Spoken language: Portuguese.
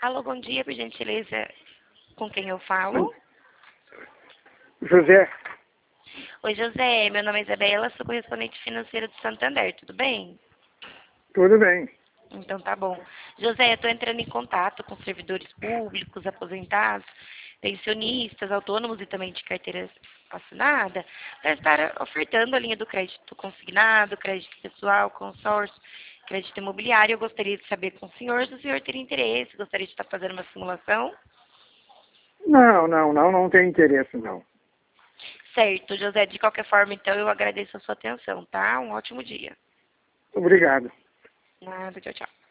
Alô, bom dia, por gentileza, com quem eu falo? José, Oi, José, meu nome é Isabela, sou correspondente financeira do Santander, tudo bem? tudo bem. Então tá bom. José, eu estou entrando em contato com servidores públicos, aposentados, pensionistas, autônomos e também de carteira assinada, para estar ofertando a linha do crédito consignado, crédito pessoal, consórcio, crédito imobiliário. Eu gostaria de saber com o senhor se o senhor teria interesse, gostaria de estar fazendo uma simulação. Não tem interesse, não. Certo, José, de qualquer forma, então, eu agradeço a sua atenção, tá? Um ótimo dia. Obrigado. Nada, tchau, tchau.